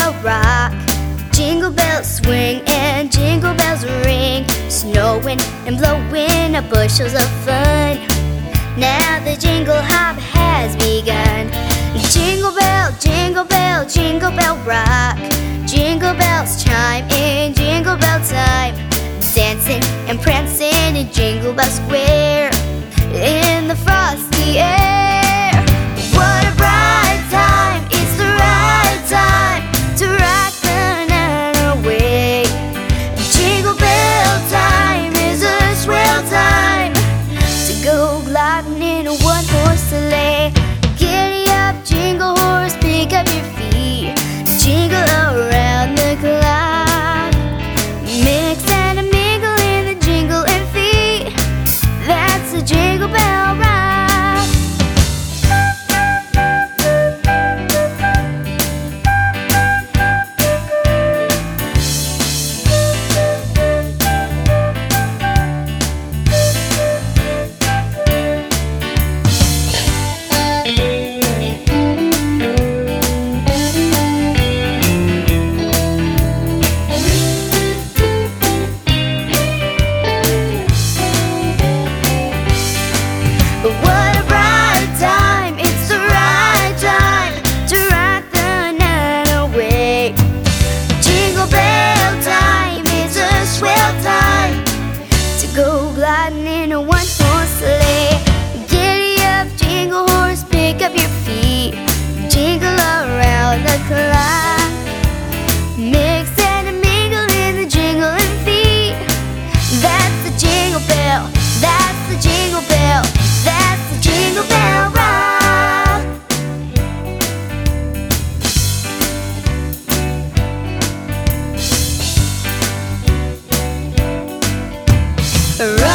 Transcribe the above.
bell rock, jingle bells swing and jingle bells ring, snowing and blowing up bushels of fun. Now the jingle hop has begun. Jingle bell, jingle bell, jingle bell rock, jingle bells chime in jingle bell time, dancing and prancing in Jingle Bell Square in the frosty air. What a bright time, it's the right time to rock the night away. Jingle bell time is a swell time to go gliding in a one-horse sleigh. Giddy up, jingle horse, pick up your feet, jingle around the clock, mix and a mingle in the jingling feet. That's the Jingle Bell Rock. What a bright time, it's the right time to rock the night away. Jingle bell time is a swell time to go gliding in a one-horse sleigh. Giddy up, jingle horse, pick up your feet, jingle around the clock, mix and a mingle in the jingling feet. That's the jingle bell, that's the jingle bell, that's the Jingle Bell Rock. Rock.